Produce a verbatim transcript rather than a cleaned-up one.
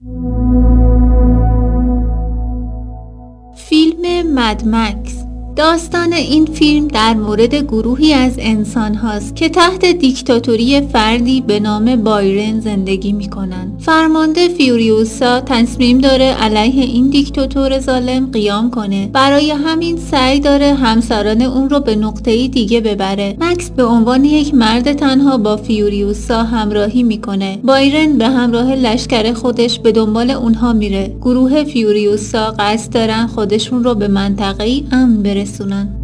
فیلم مدمکس. داستان این فیلم در مورد گروهی از انسان هاست که تحت دیکتاتوری فردی به نام بایرن زندگی می کنند. فرمانده فیوریوسا تصمیم داره علیه این دیکتاتور ظالم قیام کنه. برای همین سعی داره همسران اون رو به نقطه‌ای دیگه ببره. مکس به عنوان یک مرد تنها با فیوریوسا همراهی میکنه. بایرن به همراه لشکر خودش به دنبال اونها میره. گروه فیوریوسا قصد دارن خودشون رو به منطقه‌ای امن برسونن.